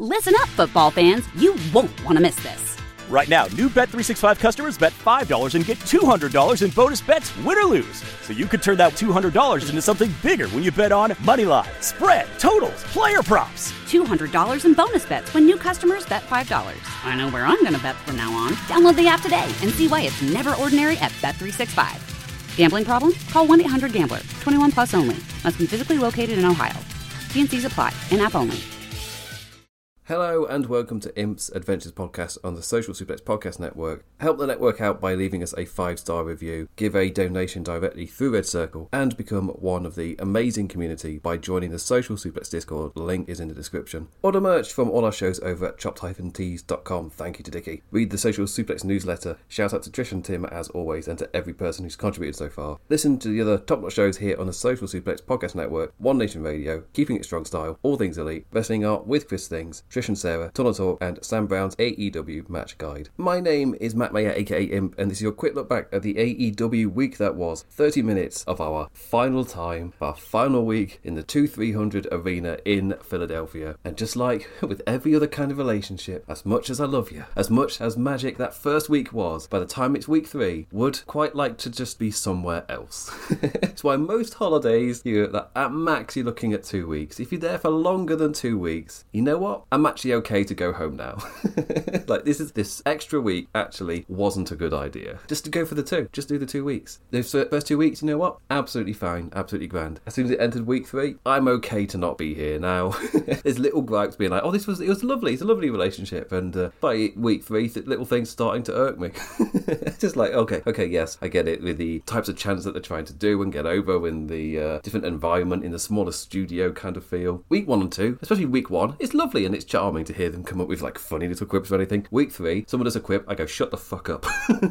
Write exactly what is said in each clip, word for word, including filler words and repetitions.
Listen up, football fans. You won't want to miss this. Right now, new Bet three sixty-five customers bet five dollars and get two hundred dollars in bonus bets, win or lose. So you could turn that two hundred dollars into something bigger when you bet on money line, spread, totals, player props. two hundred dollars in bonus bets when new customers bet five dollars. I know where I'm going to bet from now on. Download the app today and see why it's never ordinary at Bet three sixty-five. Gambling problem? Call one eight hundred gambler. twenty-one plus only. Must be physically located in Ohio. T and C's apply. In-app only. Hello and welcome to Imp's Adventures Podcast on the Social Suplex Podcast Network. Help the network out by leaving us a five-star review, give a donation directly through Red Circle, and become one of the amazing community by joining the Social Suplex Discord. Link is in the description. Order merch from all our shows over at chopped dash tees dot com. Thank you to Dickie. Read the Social Suplex newsletter. Shout out to Trish and Tim as always, and to every person who's contributed so far. Listen to the other top-notch shows here on the Social Suplex Podcast Network, One Nation Radio, Keeping It Strong Style, All Things Elite, Wrestling Art with Chris Things, Trish and Sarah, Tunnel Talk, and Sam Brown's A E W Match Guide. My name is Matt Mayer, aka Imp, and this is your quick look back at the A E W week that was. thirty minutes of our final time, our final week in the two three hundred arena in Philadelphia. And just like with every other kind of relationship, as much as I love you, as much as magic that first week was, by the time it's week three, would quite like to just be somewhere else. That's why most holidays, you're at max you're looking at two weeks. If you're there for longer than two weeks, you know what? I'm actually okay to go home now. Like this is this extra week actually wasn't a good idea. Just to go for the two. Just do the two weeks. Those first two weeks, you know what? Absolutely fine. Absolutely grand. As soon as it entered week three, I'm okay to not be here now. There's little gripes being like, oh, this was it was lovely. It's a lovely relationship. And uh, by week three, th- little things starting to irk me. Just like, okay, okay, yes, I get it with the types of chants that they're trying to do and get over in the uh, different environment in the smaller studio kind of feel. Week one and two, especially week one, it's lovely and it's charming to hear them come up with like funny little quips or anything. Week three, someone does a quip, I go, shut the fuck up.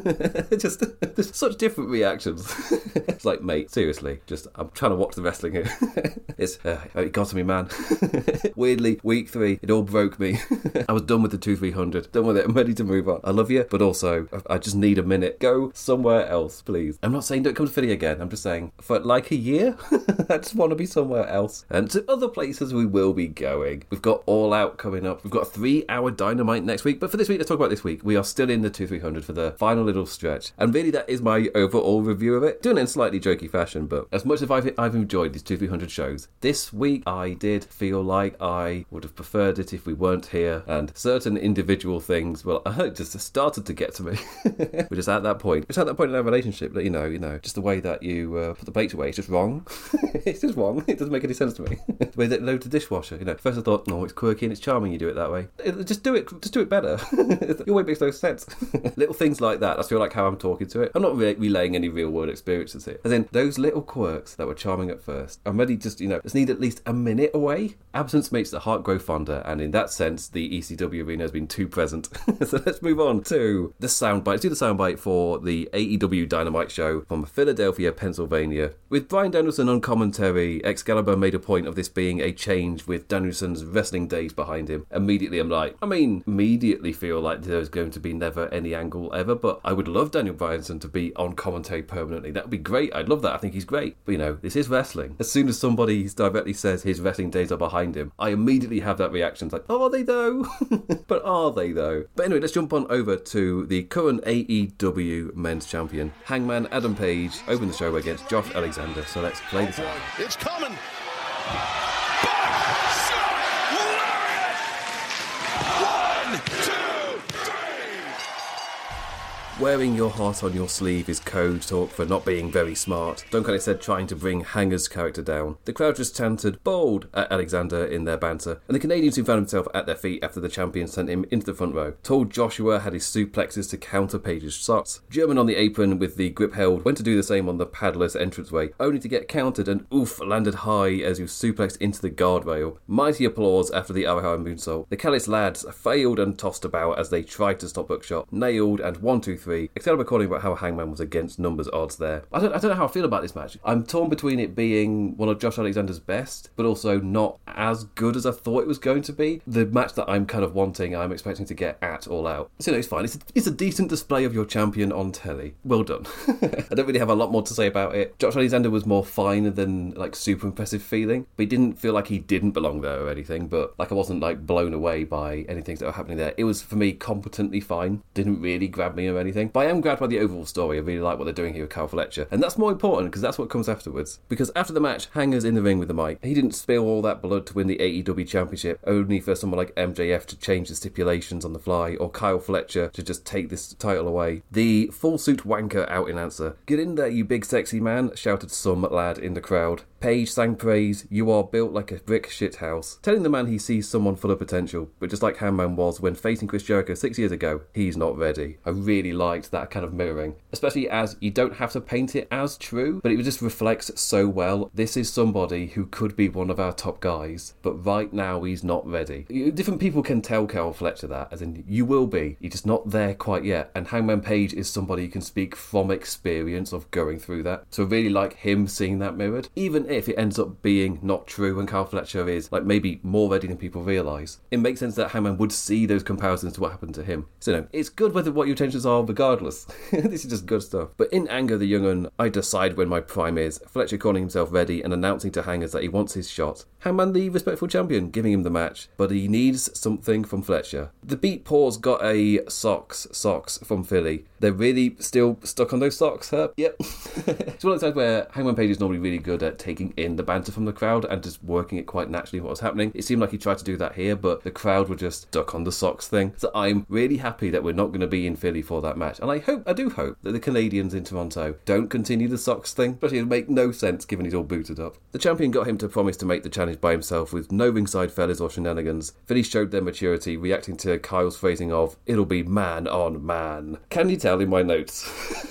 Just, there's such different reactions. It's like, mate, seriously, just, I'm trying to watch the wrestling here. It's, uh, it got to me, man. Weirdly, week three, it all broke me. I was done with the two three hundred, done with it, I'm ready to move on. I love you, but also, I, I just need a minute. Go somewhere else, please. I'm not saying don't come to Philly again, I'm just saying, for like a year, I just want to be somewhere else. And to other places we will be going. We've got All Out coming up, we've got a three-hour Dynamite next week, but for this week, let's talk about this week. We are still in the two three hundred for the final little stretch, and really that is my overall review of it. Doing it in slightly jokey fashion, but as much as I've, I've enjoyed these two three hundred shows, this week I did feel like I would have preferred it if we weren't here, and certain individual things, well, it just started to get to me. We're just at that point. It's at that point in our relationship that, you know, you know, just the way that you uh, put the plates away, it's just wrong. It's just wrong. It doesn't make any sense to me. The way that load the dishwasher, you know, first I thought, no, it's quirky and it's charming you do it that way. Just do it, just do it better. Your way makes no sense. Little things like that, I feel like how I'm talking to it. I'm not re- relaying any real world experiences here. As in, those little quirks that were charming at first, I'm ready just, you know, just need at least a minute away. Absence makes the heart grow fonder, and in that sense, the E C W arena has been too present. So let's move on to the soundbite. Let's do the soundbite for the A E W Dynamite show from Philadelphia, Pennsylvania. With Bryan Danielson on commentary, Excalibur made a point of this being a change with Danielson's wrestling days behind him. Immediately I'm like, I mean, immediately feel like there's going to be never any angle ever, but I would love Daniel Bryanson to be on commentary permanently. That would be great. I'd love that. I think he's great. But, you know, this is wrestling. As soon as somebody directly says his wrestling days are behind him, I immediately have that reaction. It's like, oh, are they though? But are they though? But anyway, let's jump on over to the current A E W men's champion. Hangman Adam Page opened the show against Josh Alexander. So let's play this out. It's coming. Wearing your heart on your sleeve is code talk for not being very smart. Don Callis said trying to bring Hanger's character down. The crowd just chanted bold at Alexander in their banter, and the Canadian soon found himself at their feet after the champion sent him into the front row. Told Joshua had his suplexes to counter Page's shots. German on the apron with the grip held went to do the same on the paddler's entranceway, only to get countered and oof landed high as he was suplexed into the guardrail. Mighty applause after the Arahara moonsault. The Callis lads failed and tossed about as they tried to stop Buckshot. Nailed and one two three three. Excalibur calling about how Hangman was against numbers odds there. I don't, I don't know how I feel about this match. I'm torn between it being one of Josh Alexander's best, but also not as good as I thought it was going to be. The match that I'm kind of wanting, I'm expecting to get at All Out. So, you know, it's fine. It's a, it's a decent display of your champion on telly. Well done. I don't really have a lot more to say about it. Josh Alexander was more fine than, like, super impressive feeling, but he didn't feel like he didn't belong there or anything, but, like, I wasn't, like, blown away by anything that were happening there. It was, for me, competently fine. Didn't really grab me or anything. But I am grabbed by the overall story. I really like what they're doing here with Kyle Fletcher. And that's more important, because that's what comes afterwards. Because after the match, Hanger's in the ring with the mic. He didn't spill all that blood to win the A E W Championship, only for someone like M J F to change the stipulations on the fly, or Kyle Fletcher to just take this title away. The full suit wanker out-announcer. "Get in there, you big sexy man," shouted some lad in the crowd. Page sang praise, "You are built like a brick shithouse," telling the man he sees someone full of potential, but just like Hangman was when facing Chris Jericho six years ago, he's not ready. I really liked that kind of mirroring, especially as you don't have to paint it as true, but it just reflects so well. This is somebody who could be one of our top guys, but right now he's not ready. Different people can tell Kyle Fletcher that, as in, you will be, you're just not there quite yet, and Hangman Page is somebody who can speak from experience of going through that, so I really like him seeing that mirrored, even if it ends up being not true and Kyle Fletcher is, like, maybe more ready than people realise. It makes sense that Hangman would see those comparisons to what happened to him. So, no, it's good whether what your intentions are regardless. This is just good stuff. But in anger, the young un, I decide when my prime is. Fletcher calling himself ready and announcing to Hangers that he wants his shot. Hangman, the respectful champion, giving him the match, but he needs something from Fletcher. The Beat Paws got a socks, socks from Philly. They're really still stuck on those socks, huh? Yep. It's one of those times where Hangman Page is normally really good at taking in the banter from the crowd and just working it quite naturally what was happening. It seemed like he tried to do that here, but the crowd were just stuck on the socks thing. So I'm really happy that we're not going to be in Philly for that match. And I hope, I do hope, that the Canadians in Toronto don't continue the socks thing, but it'll make no sense given he's all booted up. The champion got him to promise to make the challenge by himself with no ringside fellas or shenanigans. Philly showed their maturity, reacting to Kyle's phrasing of, "It'll be man on man." Can you tell in my notes?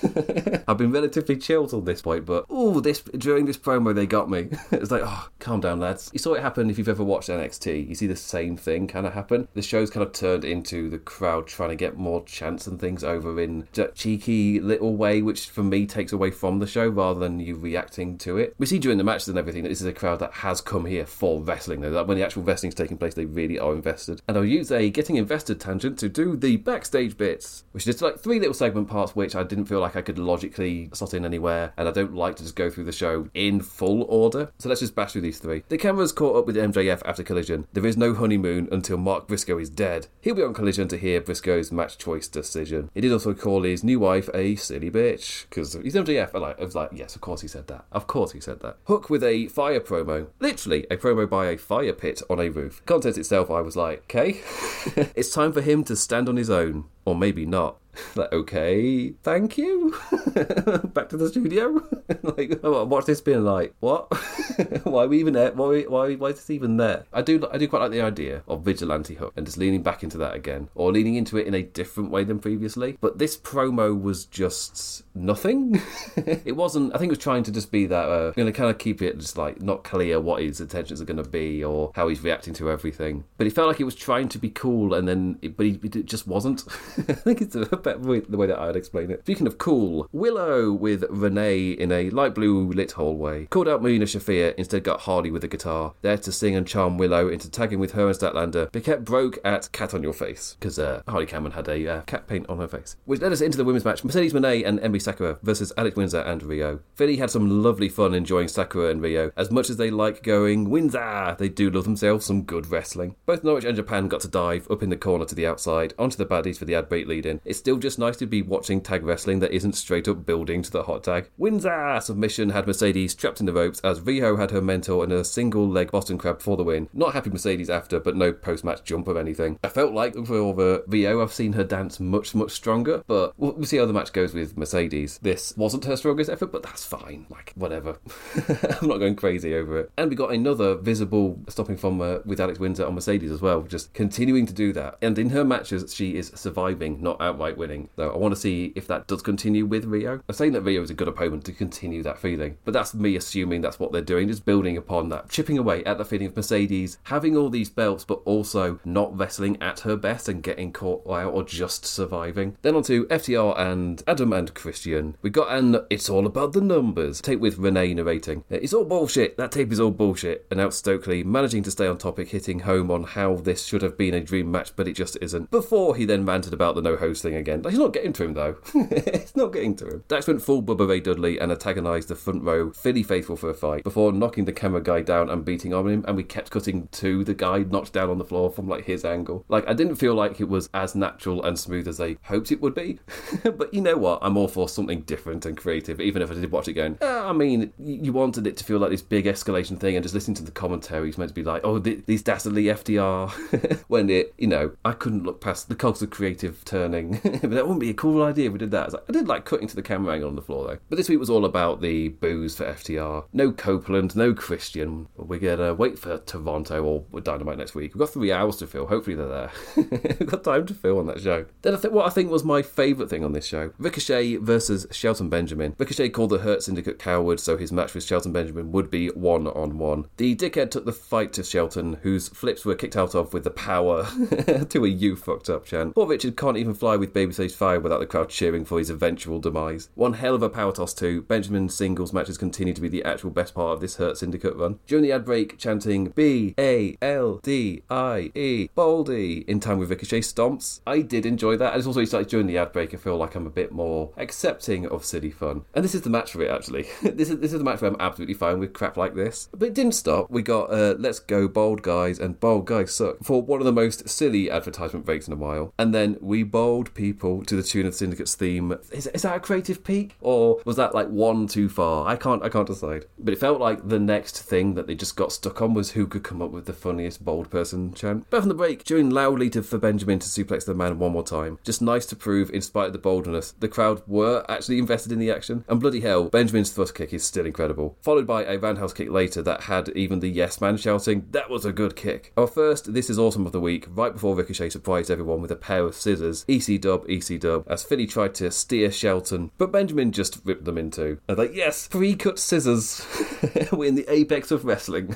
I've been relatively chill till this point, but ooh, this during this promo they got me. It's like, oh, calm down, lads. You saw it happen if you've ever watched N X T. You see the same thing kind of happen. The show's kind of turned into the crowd trying to get more chants and things over in that cheeky little way, which for me takes away from the show rather than you reacting to it. We see during the matches and everything that this is a crowd that has come here for wrestling, though. That when the actual wrestling's taking place, they really are invested. And I'll use a getting invested tangent to do the backstage bits, which is just like three little segment parts which I didn't feel like I could logically slot in anywhere, and I don't like to just go through the show in full order. So let's just bash through these three. The camera's caught up with M J F after Collision. There is no honeymoon until Mark Briscoe is dead. He'll be on Collision to hear Briscoe's match choice decision. He did also call his new wife a silly bitch, because he's M J F. I, like, I was like, yes, of course he said that. Of course he said that. Hook with a fire promo. Literally, a promo by a fire pit on a roof. Content itself, I was like, okay. It's time for him to stand on his own. Or maybe not. Like, okay, thank you. Back to the studio. Like, watch this being like, what? Why are we even there? Why, why, why is this even there? I do, I do quite like the idea of Vigilante Hook and just leaning back into that again, or leaning into it in a different way than previously. But this promo was just nothing. It wasn't. I think it was trying to just be that. Uh, I'm going to kind of keep it just like not clear what his intentions are going to be or how he's reacting to everything. But it felt like it was trying to be cool, and then, it, but he, it just wasn't. I think it's a better way, the way that I'd explain it. Speaking of cool, Willow with Renee in a light blue lit hallway called out Marina Shafir, instead got Hardy with a guitar, there to sing and charm Willow into tagging with her and Statlander, but kept broke at Cat on Your Face, because uh, Hardy Cameron had a uh, cat paint on her face. Which led us into the women's match, Mercedes Moné and Emi Sakura versus Alex Windsor and Rio. Philly had some lovely fun enjoying Sakura and Rio. As much as they like going Windsor, they do love themselves some good wrestling. Both Norwich and Japan got to dive up in the corner to the outside, onto the baddies for the ad break lead in. It's still just nice to be watching tag wrestling that isn't straight up building to the hot tag. Windsor submission had Mercedes trapped in the ropes as Rio had her mentor in a single leg Boston Crab for the win. Not happy Mercedes after, but no post-match jump or anything. I felt like for Rio, I've seen her dance much, much stronger, but we'll see how the match goes with Mercedes. This wasn't her strongest effort, but that's fine. Like, whatever. I'm not going crazy over it. And we got another visible stopping from uh, with Alex Windsor on Mercedes as well, just continuing to do that. And in her matches, she is surviving, not outright winning. So I want to see if that does continue with Rio. I'm saying that Rio is a good opponent to continue that feeling, but that's me assuming that's what they're doing, just building upon that, chipping away at the feeling of Mercedes having all these belts, but also not wrestling at her best and getting caught out or just surviving. Then on to F T R and Adam and Christian. We got an It's All About the Numbers tape with Renee narrating. It's all bullshit. That tape is all bullshit. Announced Stokely, managing to stay on topic, hitting home on how this should have been a dream match, but it just isn't. Before he then ranted about the no host thing again. He's not getting to him though. It's not getting to him. Dax went full Bubba Ray Dudley and antagonised the front row Philly faithful for a fight before knocking the camera guy down and beating on him, and we kept cutting to the guy knocked down on the floor from like his angle. Like, I didn't feel like it was as natural and smooth as they hoped it would be. But you know what? I'm all for something different and creative, even if I did watch it going, oh, I mean, you wanted it to feel like this big escalation thing, and just listening to the commentary, it's meant to be like, oh, th- these dastardly F D R. When it, you know, I couldn't look past the cogs of creative turning. But that wouldn't be a cool idea if we did that. I, was like, I did like cutting to the camera angle on the floor though. But this week was all about the boos for F T R. No Copeland, no Christian. We're gonna wait for Toronto or Dynamite next week. We've got three hours to fill. Hopefully they're there. We've got time to fill on that show. Then I think what I think was my favourite thing on this show, Ricochet versus Shelton Benjamin. Ricochet called the Hurt Syndicate cowards, so his match with Shelton Benjamin would be one-on-one. The dickhead took the fight to Shelton, whose flips were kicked out of with the power to a you fucked up chant. Poor Richard can't even fly with Babyface Fire without the crowd cheering for his eventual demise. One hell of a power toss too. Benjamin's singles matches continue to be the actual best part of this Hurt Syndicate run. During the ad break, chanting B A L D I E, Baldy, in time with Ricochet stomps. I did enjoy that, and it's also like during the ad break I feel like I'm a bit more accepting of silly fun. And this is the match for it actually. this is this is the match where I'm absolutely fine with crap like this. But it didn't stop. We got uh, Let's Go Bold Guys and Bold Guys Suck for one of the most silly advertisement breaks in a while. And then we bowled people to the tune of Syndicate's theme. Is, is that a creative peak? Or was that like one too far? I can't I can't decide. But it felt like the next thing that they just got stuck on was who could come up with the funniest bold person chant. But from the break, during loudly to, for Benjamin to suplex the man one more time. Just nice to prove, in spite of the boldness, the crowd were actually invested in the action. And bloody hell, Benjamin's thrust kick is still incredible. Followed by a roundhouse kick later that had even the yes man shouting, that was a good kick. Our first This Is Awesome of the week, right before Ricochet surprised everyone with a pair of scissors. E C dub, E C dub, as Philly tried to steer Shelton, but Benjamin just ripped them in two. And like, yes, pre-cut scissors. We're in the apex of wrestling.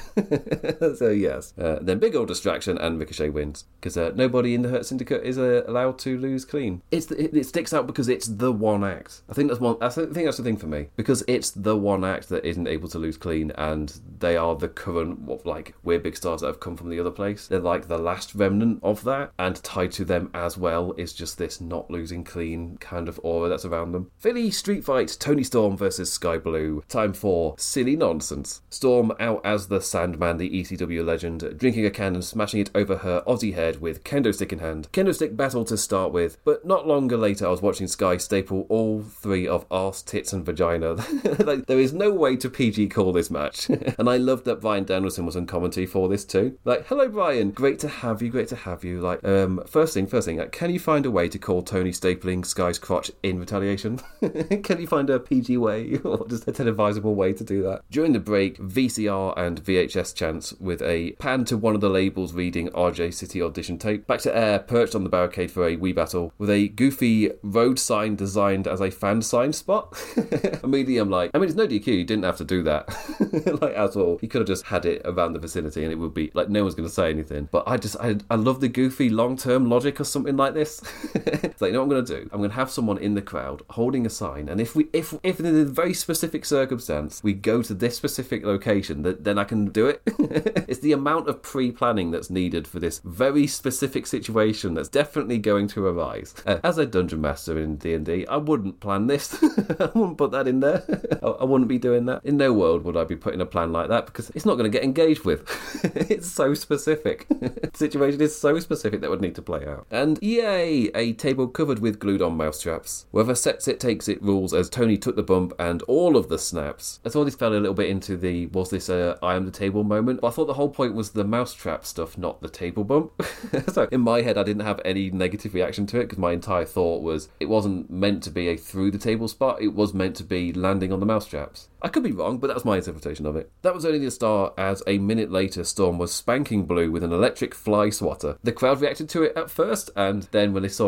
So yes. Uh, then big old distraction and Ricochet wins. Because uh, nobody in the Hurt Syndicate is uh, allowed to lose clean. It's the, it, it sticks out because it's the one act. I think that's one. I think that's the thing for me. Because it's the one act that isn't able to lose clean, and they are the current, what, like, we're big stars that have come from the other place. They're like the last remnant of that, and tied to them as well is just this not losing clean kind of aura that's around them. Philly Street Fight, Tony Storm versus Sky Blue. Time for silly nonsense. Storm out as the Sandman, the E C W legend, drinking a can and smashing it over her Aussie head with kendo stick in hand. Kendo stick battle to start with, but not longer later I was watching Sky staple all three of arse, tits and vagina. Like, there is no way to P G call this match. And I loved that Brian Danielson was on commentary for this too. Like, hello Brian, great to have you, great to have you. Like, um, first thing, first thing, like, can you find a way to call Tony stapling Sky's crotch in retaliation? Can you find a P G way, or just a televisable way to do that? During the break, V C R and V H S chants with a pan to one of the labels reading R J City audition tape. Back to air, perched on the barricade for a wee battle, with a goofy road sign designed as a fan sign spot. Immediately I'm like, I mean, it's no D Q, you didn't have to do that. Like, at all. He could have just had it around the vicinity and it would be, like, no one's going to say anything. But I just, I, I love the goofy long-term logic or something like this. It's like, you know what I'm going to do? I'm going to have someone in the crowd holding a sign, and if we, if, if in a very specific circumstance, we go to this specific location, that then I can do it. It's the amount of pre-planning that's needed for this very specific situation that's definitely going to arise. Uh, as a dungeon master in D and D, I wouldn't plan this. I wouldn't put that in there. I, I wouldn't be doing that. In no world would I be putting a plan like that, because it's not going to get engaged with. It's so specific. The situation is so specific that would need to play out. And yay, a table covered with glued on mousetraps. Whoever sets it takes it rules, as Tony took the bump and all of the snaps. I thought this fell a little bit into the, was this a I am the table moment? But I thought the whole point was the mousetrap stuff, not the table bump. So in my head I didn't have any negative reaction to it, because my entire thought was it wasn't meant to be a through the table spot, it was meant to be landing on the mousetraps. I could be wrong, but that was my interpretation of it. That was only the start, as a minute later Storm was spanking Blue with an electric fly swatter. The crowd reacted to it at first, and then when they saw it in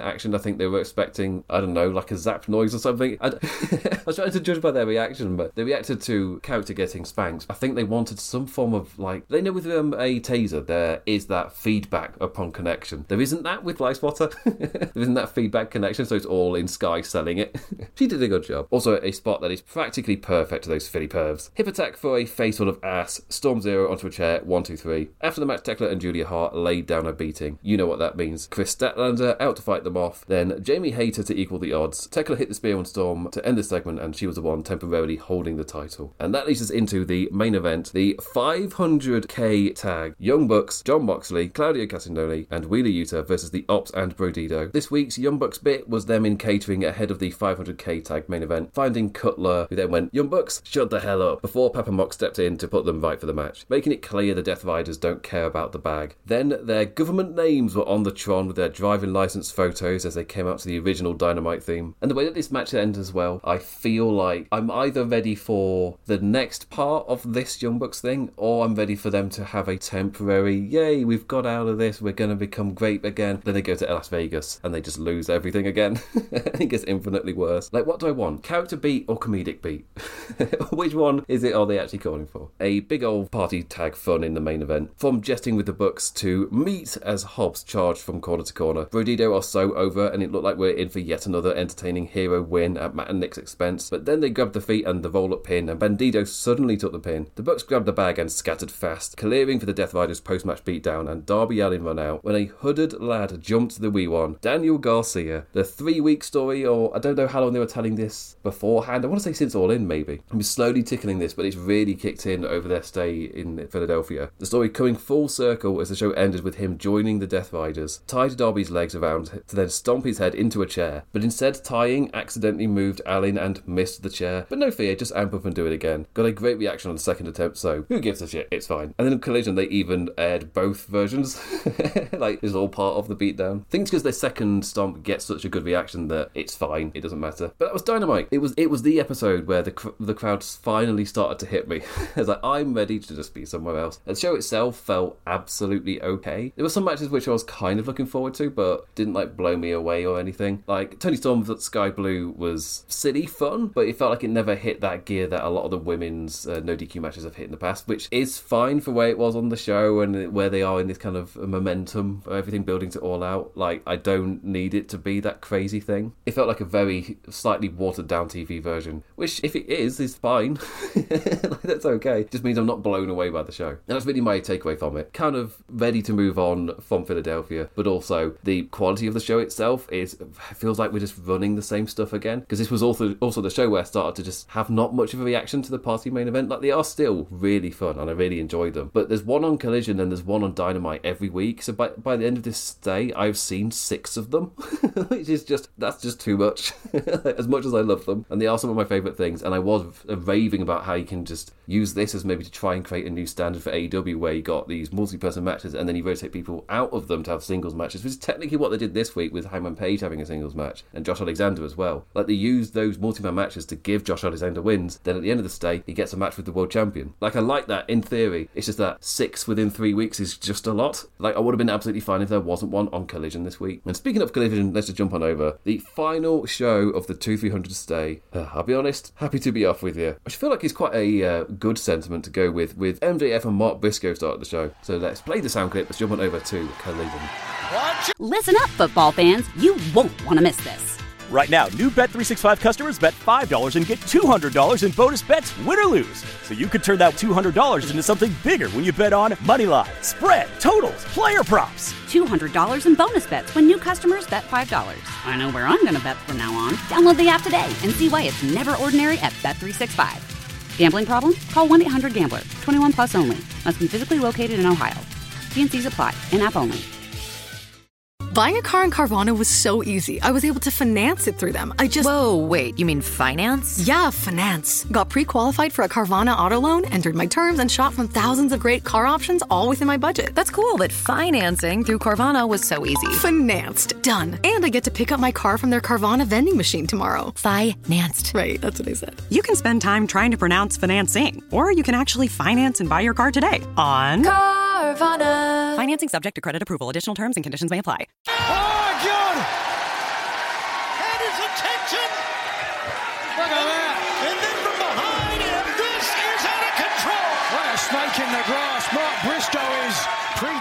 action. I think they were expecting, I don't know, like a zap noise or something. I, I was trying to judge by their reaction, but they reacted to character getting spanked. I think they wanted some form of, like, they know with um, a taser, there is that feedback upon connection. There isn't that with Fly Spotter. There isn't that feedback connection, so it's all in Sky selling it. She did a good job. Also, a spot that is practically perfect to those Philly pervs. Hip attack for a face full of ass. Storm Zero onto a chair. One, two, three. After the match, Tekla and Julia Hart laid down a beating. You know what that means. Chris Statlander out to fight them off. Then Jamie Hayter to equal the odds. Tekla hit the spear on Storm to end the segment, and she was the one temporarily holding the title. And that leads us into the main event, the five hundred k tag. Young Bucks, Jon Moxley, Claudio Castagnoli, and Wheeler Yuta versus the Ops and Brodido. This week's Young Bucks bit was them in catering ahead of the five hundred k tag main event, finding Cutler, who then went, "Young Bucks, shut the hell up," before Papa Mox stepped in to put them right for the match, making it clear the Death Riders don't care about the bag. Then their government names were on the Tron with their driving license photos as they came out to the original Dynamite theme. And the way that this match ends as well, I feel like I'm either ready for the next part of this Young Bucks thing, or I'm ready for them to have a temporary, yay, we've got out of this, we're going to become great again. Then they go to Las Vegas and they just lose everything again. It gets infinitely worse. Like, what do I want? Character beat or comedic beat? Which one is it are they actually calling for? A big old party tag fun in the main event. From jesting with the Bucks to meet as Hobbs charged from corner to corner. Brodido are so over, and it looked like we're in for yet another entertaining hero win at Matt and Nick's expense. But then they grabbed the feet and the roll-up pin, and Bandido suddenly took the pin. The Bucks grabbed the bag and scattered fast, clearing for the Death Riders post-match beatdown, and Darby Allin run out when a hooded lad jumped the wee one, Daniel Garcia. The three-week story, or I don't know how long they were telling this beforehand. I want to say since All In, maybe. I'm slowly tickling this, but it's really kicked in over their stay in Philadelphia. The story coming full circle as the show ended with him joining the Death Riders, tied Darby's legs around to then stomp his head into a chair, but instead tying accidentally moved Allin and missed the chair. But no fear, just amp up and do it again. Got a great reaction on the second attempt, so who gives a shit? It's fine. And then in Collision, they even aired both versions. Like, it's all part of the beatdown. I think it's because their second stomp gets such a good reaction that it's fine. It doesn't matter. But that was Dynamite. It was it was the episode where the cr- the crowd finally started to hit me. I was like, I'm ready to just be somewhere else. The show itself felt absolutely okay. There were some matches which I was kind of looking forward to, but didn't like blow me away or anything. Like Toni Storm's Sky Blue was silly fun, but it felt like it never hit that gear that a lot of the women's uh, no D Q matches have hit in the past, which is fine for where it was on the show and where they are in this kind of momentum of everything building to All Out. Like, I don't need it to be that crazy thing. It felt like a very slightly watered down T V version, which if it is, is fine. Like, that's okay. It just means I'm not blown away by the show. And that's really my takeaway from it. Kind of ready to move on from Philadelphia, but also the quality of the show itself is feels like we're just running the same stuff again, because this was also also the show where I started to just have not much of a reaction to the party main event. Like, they are still really fun and I really enjoy them, but there's one on Collision and there's one on Dynamite every week, so by, by the end of this stay I've seen six of them. Which is just, that's just too much. As much as I love them, and they are some of my favourite things, and I was raving about how you can just use this as maybe to try and create a new standard for A E W where you got these multi-person matches and then you rotate people out of them to have singles matches, which is technically what they did this week with Hangman Page having a singles match and Josh Alexander as well. Like, they used those multi-man matches to give Josh Alexander wins, then at the end of the stay he gets a match with the world champion. Like, I like that in theory. It's just that six within three weeks is just a lot. Like, I would have been absolutely fine if there wasn't one on Collision this week. And speaking of Collision, let's just jump on over the final show of the two three hundred stay. Uh, I'll be honest, happy to be off with you. I feel like it's quite a uh, good sentiment to go with, with M J F and Mark Briscoe starting the show. So let's play the sound clip. Let's jump on over to Collision. Listen up, football fans. You won't want to miss this. Right now, new Bet three sixty-five customers bet five dollars and get two hundred dollars in bonus bets, win or lose. So you could turn that two hundred dollars into something bigger when you bet on Moneyline, spread, totals, player props. two hundred dollars in bonus bets when new customers bet five dollars. I know where I'm going to bet from now on. Download the app today and see why it's never ordinary at Bet three sixty-five. Gambling problem? Call one eight hundred gambler. twenty-one plus only. Must be physically located in Ohio. T and C's apply. In-app only. Buying a car in Carvana was so easy. I was able to finance it through them. I just... Whoa, wait, you mean finance? Yeah, finance. Got pre-qualified for a Carvana auto loan, entered my terms, and shop from thousands of great car options, all within my budget. That's cool that financing through Carvana was so easy. Financed. Done. And I get to pick up my car from their Carvana vending machine tomorrow. Financed. Right, that's what I said. You can spend time trying to pronounce financing, or you can actually finance and buy your car today on Carvana. Financing subject to credit approval. Additional terms and conditions may apply. Oh, God!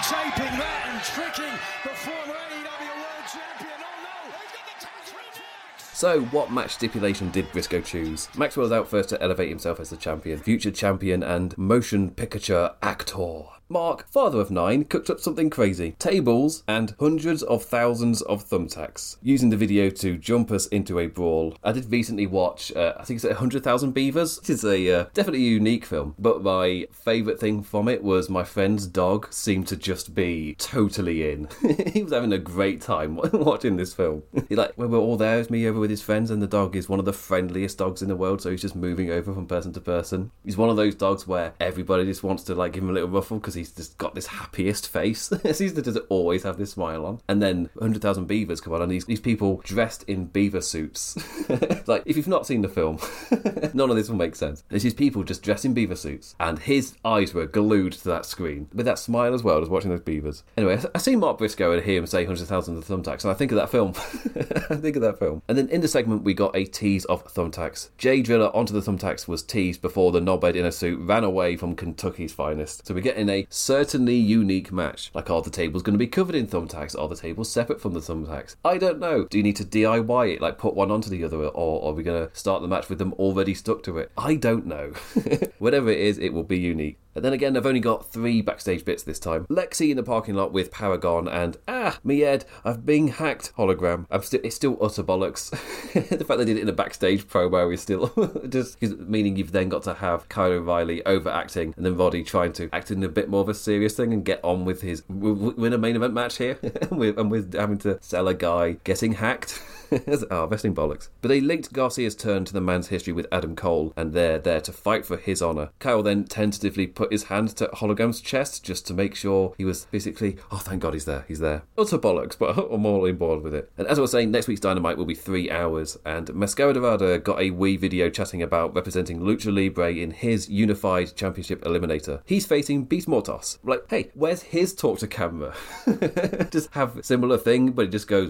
videotaping that and tricking the former A E W World Champion. Oh no, he's got the touch reflex. So, what match stipulation did Briscoe choose? Maxwell's out first to elevate himself as the champion, future champion and motion picture actor. Mark, father of nine, cooked up something crazy. Tables and hundreds of thousands of thumbtacks. Using the video to jump us into a brawl. I did recently watch, uh, I think it's one hundred thousand Beavers. This is a uh, definitely a unique film. But my favourite thing from it was my friend's dog seemed to just be totally in. He was having a great time watching this film. He like, when we're all there, it's me over with his friends, and the dog is one of the friendliest dogs in the world, so he's just moving over from person to person. He's one of those dogs where everybody just wants to like give him a little ruffle because he's just got this happiest face. He seems to just always have this smile on. And then one hundred thousand Beavers come on, and these, these people dressed in beaver suits. Like, if you've not seen the film, none of this will make sense. It's these people just dressed in beaver suits, and his eyes were glued to that screen with that smile as well as watching those beavers. Anyway, I see Mark Briscoe and hear him say one hundred thousand of thumbtacks, and I think of that film. I think of that film. And then in the segment, we got a tease of thumbtacks. Jay Driller onto the thumbtacks was teased before the knobhead in a suit ran away from Kentucky's finest. So we're getting a certainly unique match. Like, are the tables going to be covered in thumbtacks? Are the tables separate from the thumbtacks? I don't know. Do you need to D I Y it, like put one onto the other, or are we going to start the match with them already stuck to it? I don't know. Whatever it is, it will be unique. And then again, I've only got three backstage bits this time. Lexi in the parking lot with Paragon and, ah, me Ed, I've been hacked hologram. I'm still, it's still utter bollocks. The fact they did it in a backstage promo is still just, meaning you've then got to have Kyle O'Reilly overacting and then Roddy trying to act in a bit more of a serious thing and get on with his, win a main event match here. and with having to sell a guy getting hacked. Oh, wrestling bollocks. But they linked Garcia's turn to the man's history with Adam Cole, and they're there to fight for his honour. Kyle then tentatively put his hand to Hologram's chest just to make sure he was physically, oh, thank God he's there, he's there. Utter bollocks, but I'm all on board with it. And as I was saying, next week's Dynamite will be three hours, and Mascara Dorada got a wee video chatting about representing Lucha Libre in his Unified Championship Eliminator. He's facing Beast Mortos. Like, hey, where's his talk to camera? Just have a similar thing, but it just goes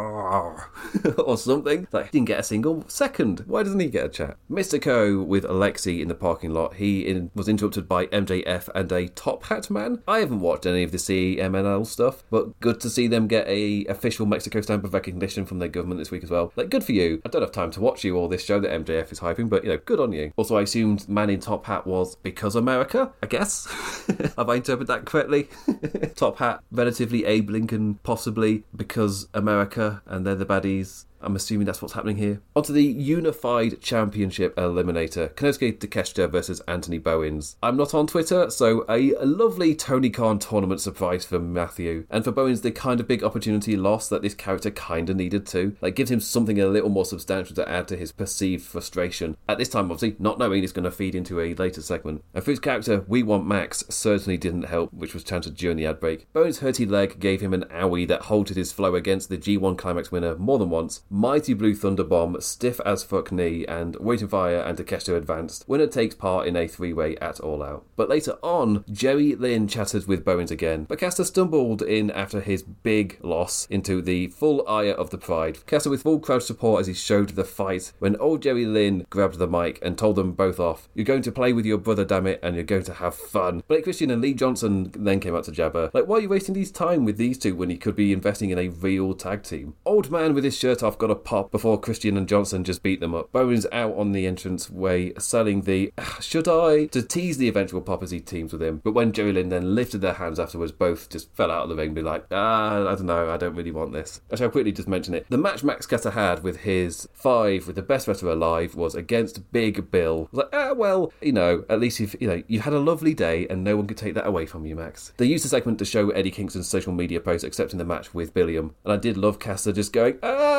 or something. Like, he didn't get a single second. Why doesn't he get a chat? Mystico with Alexi in the parking lot. He in, was interrupted by M J F and a Top Hat Man. I haven't watched any of the C M N L stuff, but good to see them get a official Mexico stamp of recognition from their government this week as well. Like, good for you. I don't have time to watch you all this show that M J F is hyping, but, you know, good on you. Also, I assumed Man in Top Hat was because America, I guess. Have I interpreted that correctly? Top Hat, relatively Abe Lincoln, possibly because America and they're the baddies. I'm assuming that's what's happening here. Onto the Unified Championship Eliminator. Konosuke Takeshita versus Anthony Bowens. I'm not on Twitter, so a, a lovely Tony Khan tournament surprise for Matthew. And for Bowens, the kind of big opportunity loss that this character kind of needed to. Like, gives him something a little more substantial to add to his perceived frustration. At this time, obviously, not knowing it's going to feed into a later segment. And for his character, We Want Max certainly didn't help, which was chanted during the ad break. Bowens' hurty leg gave him an owie that halted his flow against the G one Climax winner more than once. Mighty Blue Thunder Bomb, stiff as fuck knee, and Waiting Fire and Takeshita advanced. Winner takes part in a three-way at All Out. But later on, Jerry Lynn chatted with Bowens again, but Caster stumbled in after his big loss into the full ire of the Pride. Caster with full crowd support as he showed the fight when old Jerry Lynn grabbed the mic and told them both off. You're going to play with your brother, damn it, and you're going to have fun. Blake Christian and Lee Johnson then came out to jabber. Like, why are you wasting these time with these two when you could be investing in a real tag team? Old man with his shirt off got a pop before Christian and Johnson just beat them up. Bowens out on the entrance way, selling the should I to tease the eventual pop as he teams with him. But when Jerry Lynn then lifted their hands afterwards, both just fell out of the ring and be like, ah, I don't know, I don't really want this. Actually, I'll quickly just mention it. The match Max Caster had with his five with the best wrestler alive was against Big Bill. I was like, ah, well, you know, at least you've, you know, you had a lovely day and no one could take that away from you, Max. They used the segment to show Eddie Kingston's social media post accepting the match with Billiam. And I did love Caster just going,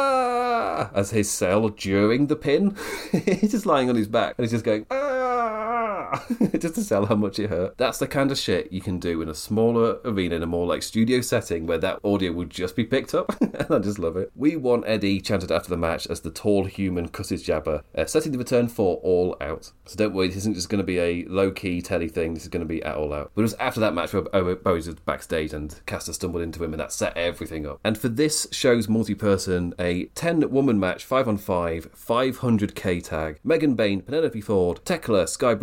ah, as his cell during the pin. He's just lying on his back and he's just going, ah, just to sell how much it hurt. That's the kind of shit you can do in a smaller arena, in a more like studio setting where that audio would just be picked up. And I just love it. We Want Eddie chanted after the match as the tall human cusses jabber, uh, setting the return for All Out. So don't worry, this isn't just going to be a low-key telly thing, this is going to be at All Out. But it was after that match where Bowens was backstage and Caster stumbled into him and that set everything up. And for this show's multi-person, a ten-woman match, five on five, five hundred K tag, Megan Bain, Penelope Ford, Tekla, Sky Blue and Julia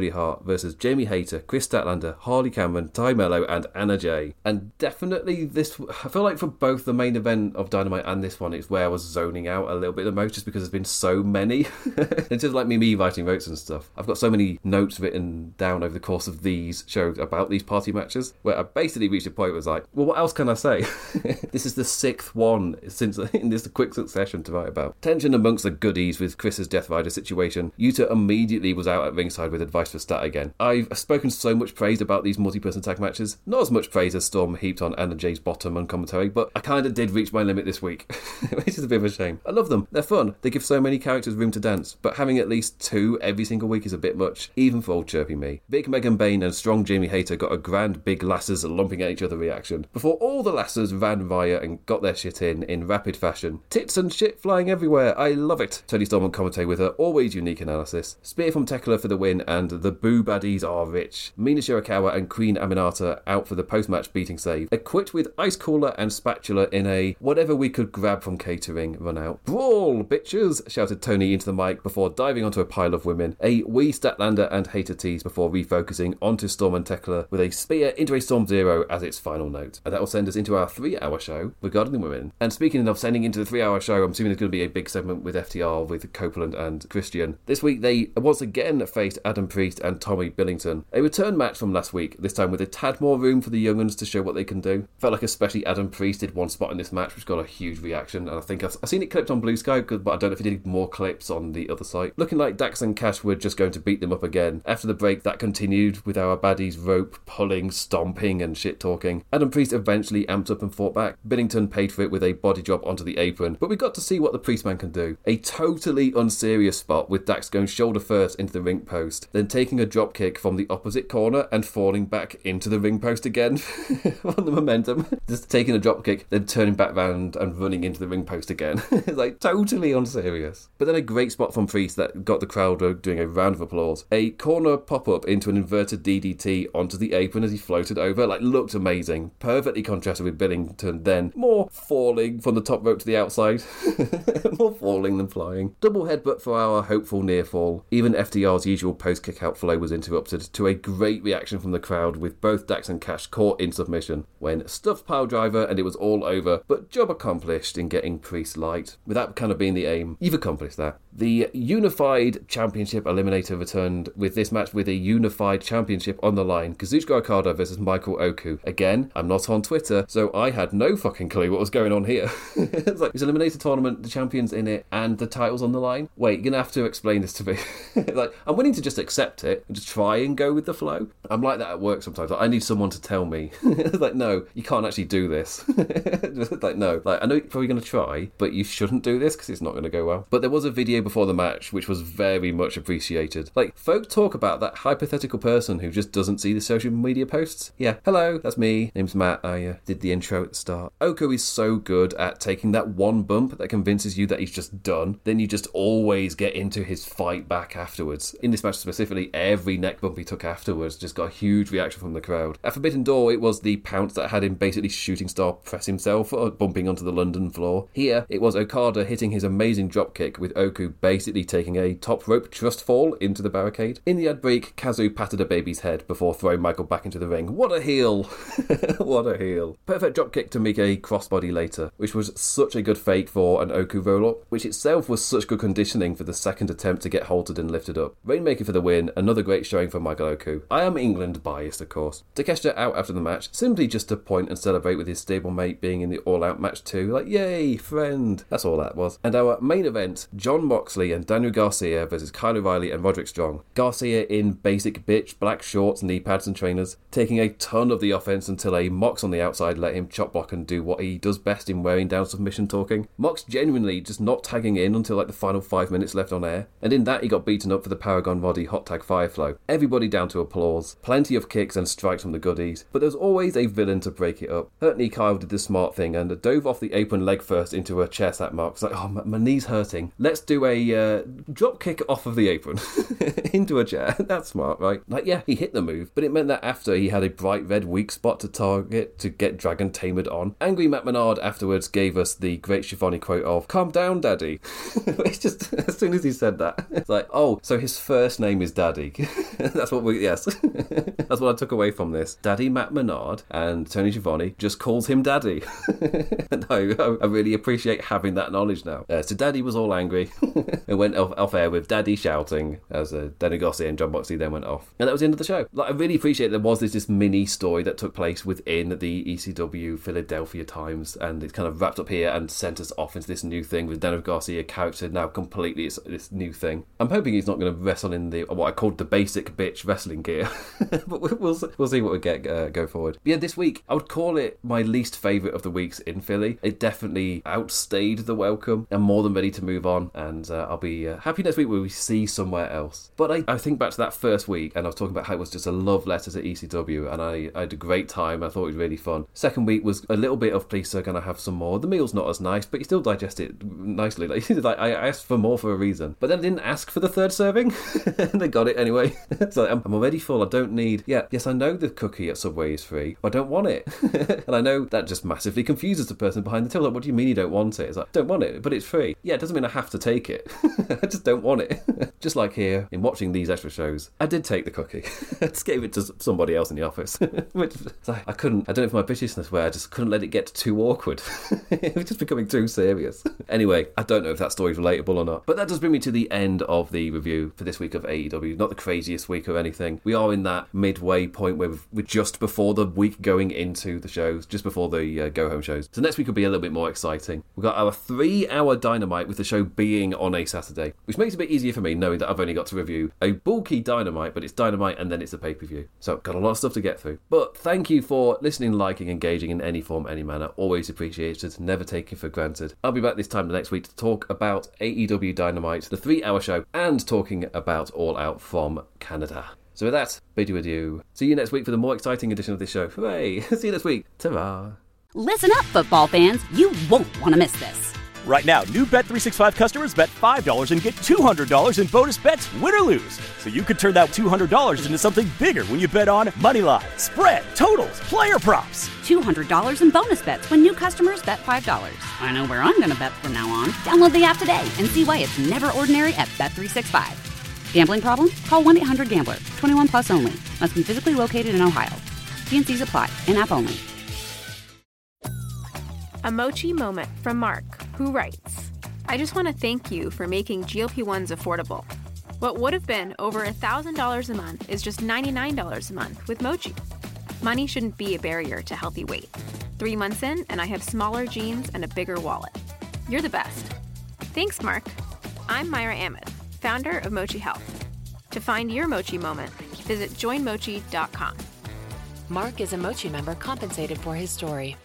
Julia Hart versus Jamie Hayter, Chris Statlander, Harley Cameron, Ty Mello, and Anna Jay. And definitely this, I feel like for both the main event of Dynamite and this one, it's where I was zoning out a little bit the most, just because there's been so many. It's just like me, me writing notes and stuff. I've got so many notes written down over the course of these shows about these party matches, where I basically reached a point where it was like, well, what else can I say? This is the sixth one since in this quick succession to write about. Tension amongst the goodies with Chris's Death Rider situation. Yuta immediately was out at ringside with advice for Stat again. I've spoken so much praise about these multi-person tag matches. Not as much praise as Storm heaped on Anna Jay's bottom on commentary, but I kind of did reach my limit this week, which is a bit of a shame. I love them. They're fun. They give so many characters room to dance, but having at least two every single week is a bit much, even for old chirpy me. Big Megan Bain and strong Jamie Hayter got a grand big lasses lumping at each other reaction, before all the lasses ran riot and got their shit in in rapid fashion. Tits and shit flying everywhere. I love it. Tony Storm on commentary with her always unique analysis. Spear from Tekla for the win, and the boo baddies are rich. Mina Shirakawa and Queen Aminata out for the post-match beating save. Equipped with ice cooler and spatula in a whatever we could grab from catering run out. Brawl, bitches, shouted Tony into the mic before diving onto a pile of women. A wee Statlander and Hayter tease before refocusing onto Storm and Tekla with a spear into a Storm Zero as its final note. And that will send us into our three-hour show regarding the women. And speaking of sending into the three-hour show, I'm assuming there's going to be a big segment with F T R with Copeland and Christian. This week they once again faced Adam Priest and Tommy Billington. A return match from last week, this time with a tad more room for the young uns to show what they can do. Felt like especially Adam Priest did one spot in this match which got a huge reaction, and I think I've, I've seen it clipped on Blue Sky, but I don't know if he did more clips on the other site. Looking like Dax and Cash were just going to beat them up again. After the break, that continued with our baddies rope pulling, stomping and shit talking. Adam Priest eventually amped up and fought back. Billington paid for it with a body drop onto the apron, but we got to see what the Priestman can do. A totally unserious spot with Dax going shoulder first into the ring post, then taking a drop kick from the opposite corner and falling back into the ring post again on the momentum. Just taking a drop kick, then turning back round and running into the ring post again. It's like totally unserious. But then a great spot from Priest that got the crowd doing a round of applause. A corner pop-up into an inverted D D T onto the apron as he floated over, like looked amazing. Perfectly contrasted with Billington, then more falling from the top rope to the outside. More falling than flying. Double headbutt for our hopeful near fall. Even F D R's usual post-kick out flow was interrupted to a great reaction from the crowd with both Dax and Cash caught in submission. When stuffed pile driver and it was all over, but job accomplished in getting Priest light. With that kind of being the aim, you've accomplished that. The Unified Championship Eliminator returned with this match with a Unified Championship on the line. Kazuchika Okada versus Michael Oku. Again, I'm not on Twitter, so I had no fucking clue what was going on here. It's like, it's an Eliminator tournament, the champions in it, and the titles on the line? Wait, you're going to have to explain this to me. Like, I'm willing to just accept it and just try and go with the flow. I'm like that at work sometimes. Like, I need someone to tell me. It's like, no, you can't actually do this. Just like, no. Like, I know you're probably going to try, but you shouldn't do this because it's not going to go well. But there was a video before the match which was very much appreciated. Like, folk talk about that hypothetical person who just doesn't see the social media posts. Yeah, hello, that's me. Name's Matt. I uh, did the intro at the start. Oko is so good at taking that one bump that convinces you that he's just done. Then you just always get into his fight back afterwards. In this match specifically, every neck bump he took afterwards just got a huge reaction from the crowd. At Forbidden Door, it was the pounce that had him basically shooting star press himself or bumping onto the London floor. Here, it was Okada hitting his amazing dropkick with Oku basically taking a top rope trust fall into the barricade. In the ad break, Kazu patted a baby's head before throwing Michael back into the ring. What a heel! What a heel. Perfect dropkick to make a crossbody later, which was such a good fake for an Oku roll-up, which itself was such good conditioning for the second attempt to get halted and lifted up. Rainmaker for the win, another great showing for Michael Oku. I am England biased, of course. Takeshita out after the match, simply just to point and celebrate with his stablemate being in the all-out match too. Like, yay, friend. That's all that was. And our main event, Jon Moxley and Daniel Garcia versus Kyle O'Reilly and Roderick Strong. Garcia in basic bitch black shorts, knee pads and trainers, taking a ton of the offense until a Mox on the outside let him chop block and do what he does best in wearing down submission talking. Mox genuinely just not tagging in until like the final five minutes left on air, and in that he got beaten up for the Paragon Roddy hot tag Fireflow. Everybody down to applause, plenty of kicks and strikes from the goodies, but there's always a villain to break it up. Hurtney Kyle did the smart thing and dove off the apron leg first into a chair sat mark. It's like, oh, my, my knee's hurting. Let's do a uh, drop kick off of the apron into a chair. That's smart, right? Like, yeah, he hit the move, but it meant that after he had a bright red weak spot to target to get Dragon tamered on. Angry Matt Menard afterwards gave us the great Schiavone quote of, calm down, daddy. It's just, as soon as he said that, it's like, oh, so his first name is Daddy. Daddy. That's what we, yes. That's what I took away from this. Daddy Matt Menard and Tony Schiavone just calls him Daddy. And I, I really appreciate having that knowledge now. Uh, so Daddy was all angry and went off, off air with Daddy shouting as uh, Danny Garcia and John Moxley then went off. And that was the end of the show. Like, I really appreciate there was this, this mini story that took place within the E C W Philadelphia Times, and it's kind of wrapped up here and sent us off into this new thing with Danny Garcia character now completely it's this new thing. I'm hoping he's not going to wrestle in the what I called the basic bitch wrestling gear, but we'll we'll see what we get uh, go forward. But yeah, this week I would call it my least favourite of the weeks in Philly. It definitely outstayed the welcome. I'm more than ready to move on, and uh, I'll be uh, happy next week where we see somewhere else. But I, I think back to that first week, and I was talking about how it was just a love letter to E C W, and I, I had a great time. I thought it was really fun. Second week was a little bit of please sir, can I have some more? The meal's not as nice, but you still digest it nicely. Like, like I asked for more for a reason, but then I didn't ask for the third serving, and they got it anyway. So I'm, I'm already full. I don't need. Yeah, yes, I know the cookie at Subway is free, but I don't want it. And I know that just massively confuses the person behind the till. Like, what do you mean you don't want it? It's like, don't want it, but it's free. Yeah, it doesn't mean I have to take it. I just don't want it. Just like here in watching these extra shows, I did take the cookie. I just gave it to somebody else in the office. Which I couldn't. I don't know if my bitchishness where I just couldn't let it get too awkward. It was just becoming too serious. Anyway, I don't know if that story's relatable or not, but that does bring me to the end of the review for this week of A E W. Not the craziest week or anything. We are in that midway point where we're just before the week going into the shows, just before the uh, go-home shows. So next week will be a little bit more exciting. We've got our three-hour Dynamite with the show being on a Saturday, which makes it a bit easier for me knowing that I've only got to review a bulky Dynamite, but it's Dynamite and then it's a pay-per-view. So got a lot of stuff to get through. But thank you for listening, liking, engaging in any form, any manner. Always appreciated, never taken for granted. I'll be back this time next week to talk about A E W Dynamite, the three-hour show, and talking about All Out from Canada. So with that, bid you adieu. See you next week for the more exciting edition of this show. Hooray! See you next week. Ta-ra! Listen up, football fans. You won't want to miss this. Right now, new Bet three sixty-five customers bet five dollars and get two hundred dollars in bonus bets, win or lose. So you could turn that two hundred dollars into something bigger when you bet on Moneyline, spread, totals, player props. two hundred dollars in bonus bets when new customers bet five dollars. I know where I'm going to bet from now on. Download the app today and see why it's never ordinary at Bet three sixty-five. Gambling problem? Call one eight hundred gambler. twenty-one plus only. Must be physically located in Ohio. T and C's apply. In-app only. A Mochi moment from Mark, who writes, I just want to thank you for making G L P ones affordable. What would have been over one thousand dollars a month is just ninety-nine dollars a month with Mochi. Money shouldn't be a barrier to healthy weight. Three months in, and I have smaller jeans and a bigger wallet. You're the best. Thanks, Mark. I'm Myra Ahmed, founder of Mochi Health. To find your Mochi moment, visit join mochi dot com. Mark is a Mochi member compensated for his story.